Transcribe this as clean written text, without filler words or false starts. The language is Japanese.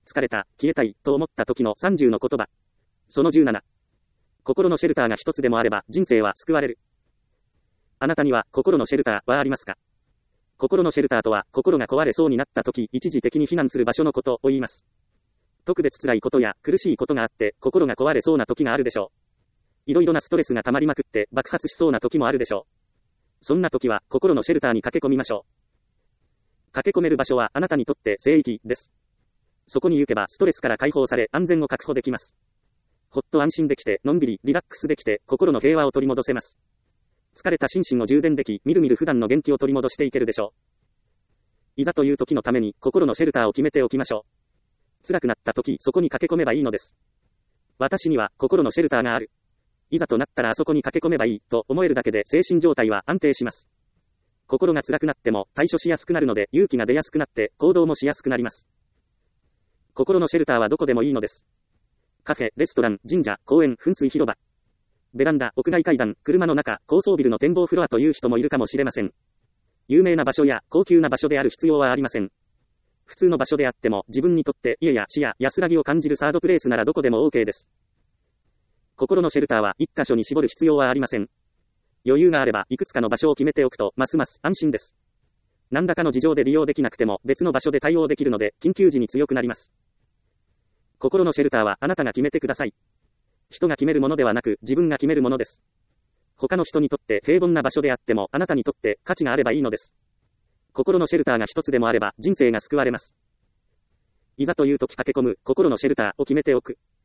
疲れた、消えたい、と思った時の30の言葉。その17。心のシェルターが一つでもあれば人生は救われる。あなたには心のシェルターはありますか？心のシェルターとは、心が壊れそうになった時、一時的に避難する場所のことを言います。特別辛いことや苦しいことがあって、心が壊れそうな時があるでしょう。いろいろなストレスが溜まりまくって爆発しそうな時もあるでしょう。そんな時は、心のシェルターに駆け込みましょう。駆け込める場所はあなたにとって聖域です。そこに行けばストレスから解放され安全を確保できます。ほっと安心できて、のんびりリラックスできて、心の平和を取り戻せます。疲れた心身を充電でき、みるみる普段の元気を取り戻していけるでしょう。いざという時のために、心のシェルターを決めておきましょう。辛くなった時、そこに駆け込めばいいのです。私には、心のシェルターがある。いざとなったらあそこに駆け込めばいい、と思えるだけで精神状態は安定します。心が辛くなっても、対処しやすくなるので、勇気が出やすくなって、行動もしやすくなります。心のシェルターはどこでもいいのです。カフェ、レストラン、神社、公園、噴水広場。ベランダ、屋外階段、車の中、高層ビルの展望フロアという人もいるかもしれません。有名な場所や高級な場所である必要はありません。普通の場所であっても自分にとって家や死や安らぎを感じるサードプレイスならどこでも OK です。心のシェルターは一箇所に絞る必要はありません。余裕があればいくつかの場所を決めておくとますます安心です。何らかの事情で利用できなくても別の場所で対応できるので緊急時に強くなります。心のシェルターはあなたが決めてください。人が決めるものではなく自分が決めるものです。他の人にとって平凡な場所であってもあなたにとって価値があればいいのです。心のシェルターが一つでもあれば人生が救われます。いざという時駆け込む心のシェルターを決めておく。